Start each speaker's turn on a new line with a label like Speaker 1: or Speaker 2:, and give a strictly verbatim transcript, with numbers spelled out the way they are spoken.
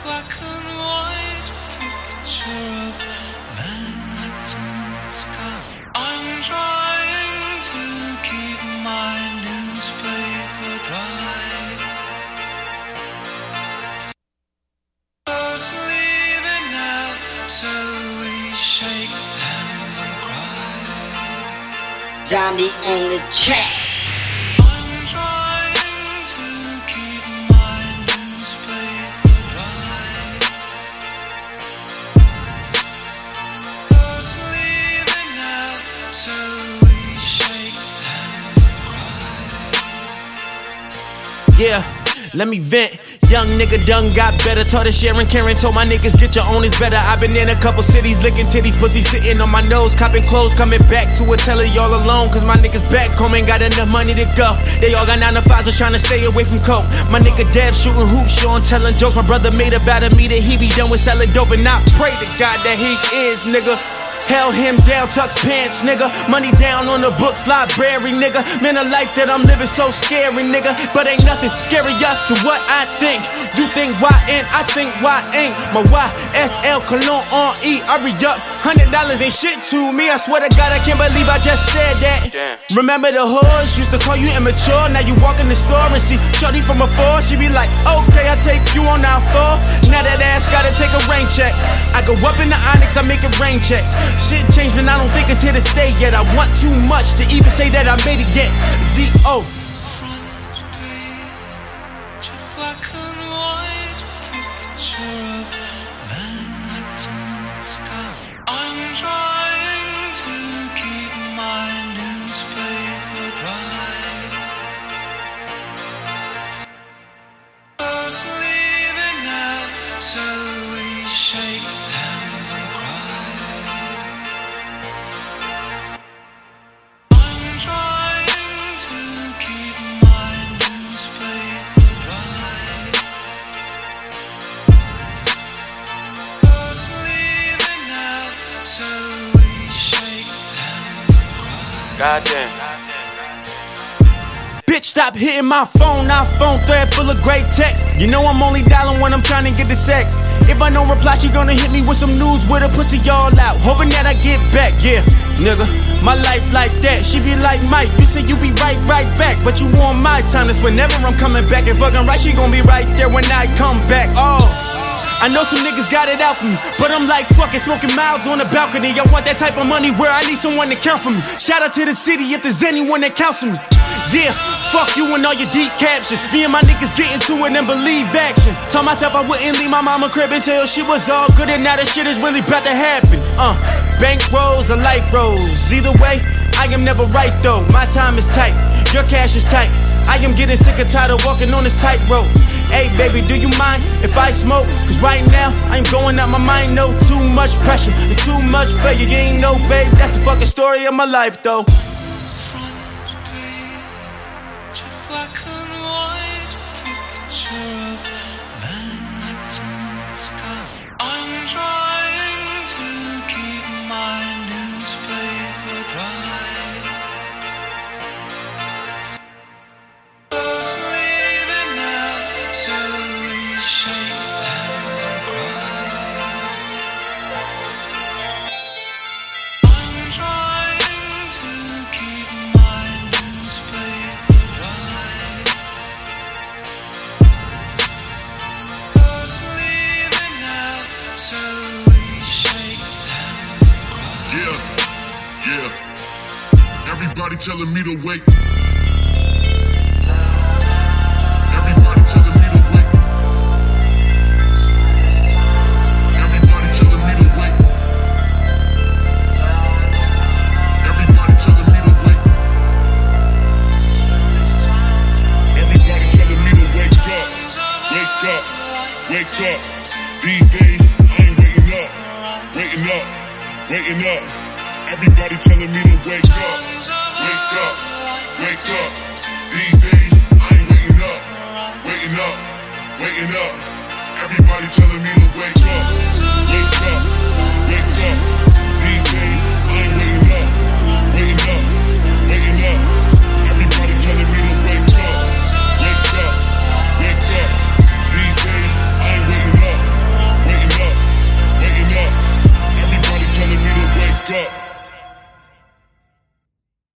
Speaker 1: black and white picture of Manhattan sky. I'm trying to keep my newspaper dry. Birds leaving now, so we shake hands and cry.
Speaker 2: Zombie on the track.
Speaker 3: Yeah, let me vent. Young nigga done got better. Taught her sharing, caring. Told my niggas get your own is better. I've been in a couple cities licking titties, pussy sitting on my nose, copping clothes, coming back to a teller y'all alone. Cause my niggas back home ain't got enough money to go. They all got nine to fives, just trying to stay away from coke. My nigga Dev shooting hoops, Sean telling jokes. My brother made a vow to me that he be done with selling dope, and I pray to God that he is, nigga. Held him down, tucks pants, nigga. Money down on the books, library, nigga. Man, a life that I'm living so scary, nigga. But ain't nothing scarier than what I think. You think Y N, I think Y ain't. My Y S L Cologne on E. I re-up. Hundred dollars ain't shit to me. I swear to God, I can't believe I just said that. Damn. Remember the hoes used to call you immature. Now you walk in the store and see shorty from afar. She be like, okay, I take you on nine four. Now that ass gotta take a rain check. I go up in the Onyx, I make it rain checks. Shit changed, but I don't think it's here to stay yet. I want too much to even say that I made it yet. Z O.
Speaker 1: Front page, black and white picture of Manhattan sky. I'm trying to keep my newspaper dry. Birds leaving now, so we shake hands and cry.
Speaker 3: Goddamn. Bitch, stop hitting my phone. iPhone thread full of great text. You know I'm only dialing when I'm trying to get the sex. If I don't reply, she gonna hit me with some news with her pussy all out, hoping that I get back. Yeah, nigga, my life like that. She be like, Mike, you say you be right, right back, but you want my time. That's whenever I'm coming back. And fucking right, she gonna be right there when I come back. Oh, I know some niggas got it out for me, but I'm like fucking smoking miles on the balcony. I want that type of money where I need someone to count for me. Shout out to the city if there's anyone that counts for me. Yeah, fuck you and all your deep captions. Me and my niggas get into it and believe action. Told myself I wouldn't leave my mama crib until she was all good, and now that shit is really about to happen. Uh, bank rolls or life rolls, either way, I am never right though. My time is tight, your cash is tight. I am getting sick and tired of walking on this tightrope. Hey baby, do you mind if I smoke? Cause right now, I'm going out my mind. No, too much pressure and too much failure. You ain't know, babe, that's the fucking story of my life though.
Speaker 1: Front page, black and white picture of Manhattan sky. I'm trying to keep my newspaper dry. Birds leaving now, so we shake hands and cry. I'm trying to keep my newspaper dry. Birds leaving now, so we shake hands and cry.
Speaker 4: Yeah, yeah. Everybody telling me to wake. Everybody telling me to wake. Everybody telling me to wake. Everybody telling me to wake. Everybody telling me to wake up. Wake up. Wake up. These days I ain't waking up. Waking up. Waking up. Everybody telling me to wake up. Wake up. Wake up. These days I ain't waking up. Waking up, waking up, everybody telling me